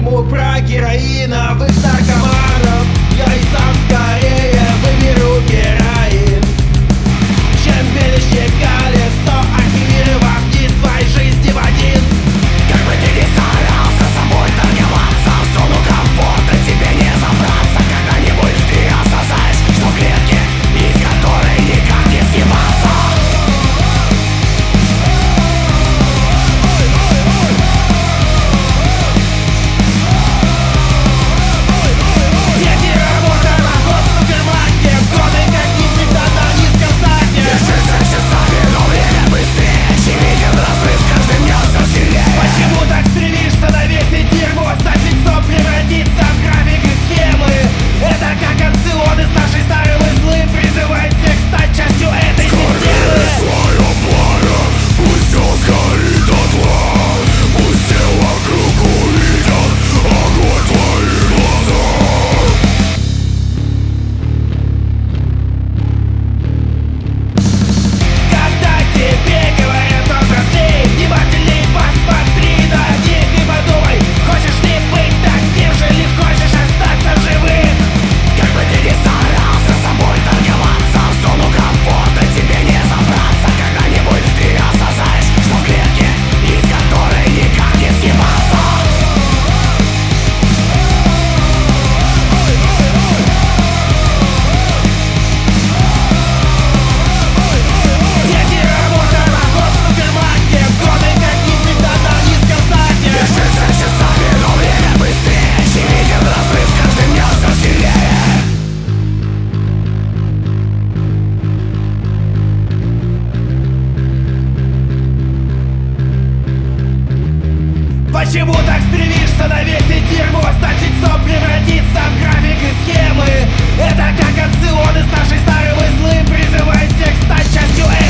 фильму про героиновых наркоманов. Я и сам скорее выберу героин, чем белящее колесо, архивировав дни своей жизни в один. Как бы ты ни старался собой торговаться, в зону комфорта тебе не забраться. Когда-нибудь ты осознаешь, что в клетке, из которой никак не съебаться. Почему так стремишься навесить дерьмо? Значит, все превратится в график и схемы. Это как опцион из нашей старой злым, призывает всех стать частью